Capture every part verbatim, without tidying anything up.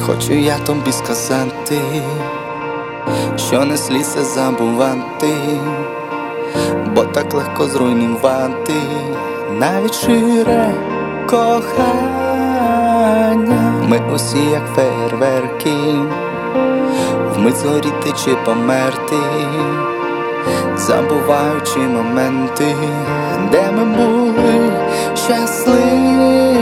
Хочу я тобі сказати, що не слід це забувати, бо так легко зруйнувати навіть щире кохання. Ми усі як фейерверки, вмить згоріти чи померти, забуваючи моменти, де ми були щасливі.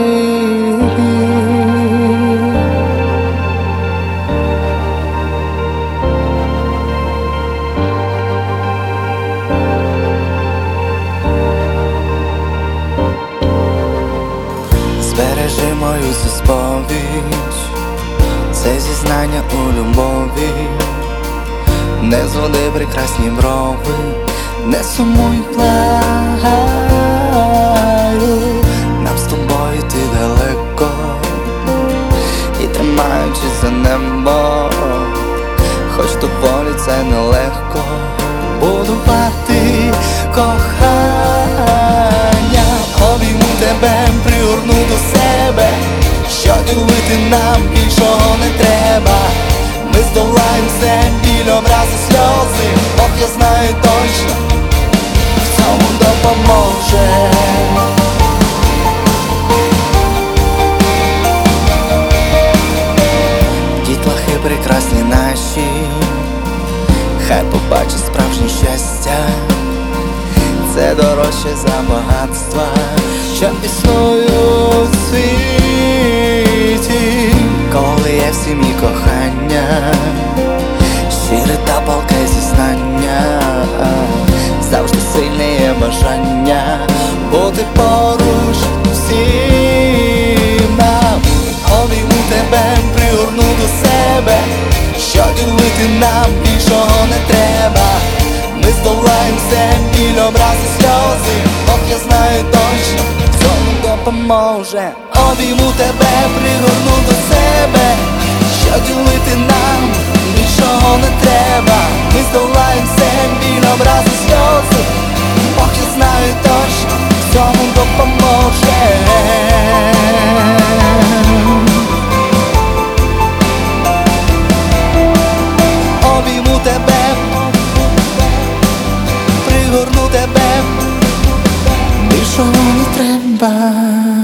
Збережи мою цю сповідь, це зізнання у любові. Не зводи прекрасні брови, не сумуй, благаю. Нам з тобою йти далеко, і тримаючись за небо, хоч доволі це нелегко, будувати кохання. Обійму тебе, пригорну до себе, що ділити нам більшого не треба. Ми здолаєм все, біль, образи, сльози. Бог, я знаю точно, в цьому допоможе. Дітлахи прекрасні наші, хай побачать справжнє щастя. Це дорожче за багатства, що існують у світі. Коли є в сім'ї кохання, щире та палке зізнання, завжди сильне є бажання бути поруч всім нам. Обійму тебе, пригорну до себе, що ділити нам більшого не треба. Ми здолаєм все, біль, образи, сльози. Бог, я знаю точно, в цьому допоможе. Обійму тебе, пригорну до себе, що ділити нам нічого не треба. Ми здолаєм все, біль, образи, сльози. Бог, я знаю точно, в цьому допоможе. Обійму тебе, пригорну тебе, більшого не треба.